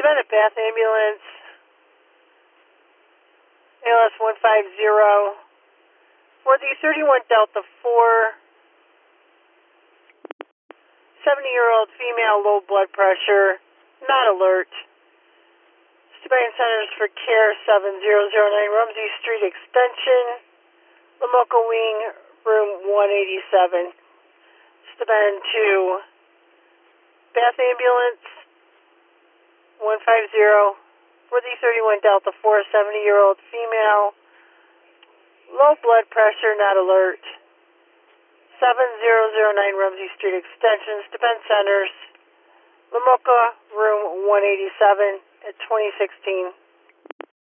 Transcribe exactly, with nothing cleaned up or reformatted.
Bennett Bath Ambulance, A L S one five zero. For the thirty-one Delta four, seventy-year-old female, low blood pressure, not alert. Steuben Centers for Care seven zero zero nine, Rumsey Street Extension, Lamoka Wing, room one eighty-seven. Steuben to Bath Ambulance, one five zero. For the thirty-one Delta four, seventy-year-old female, low blood pressure, not alert. seven zero zero nine Rumsey Street Extension, Steuben Centers, Lamoka, room one eighty-seven at twenty sixteen.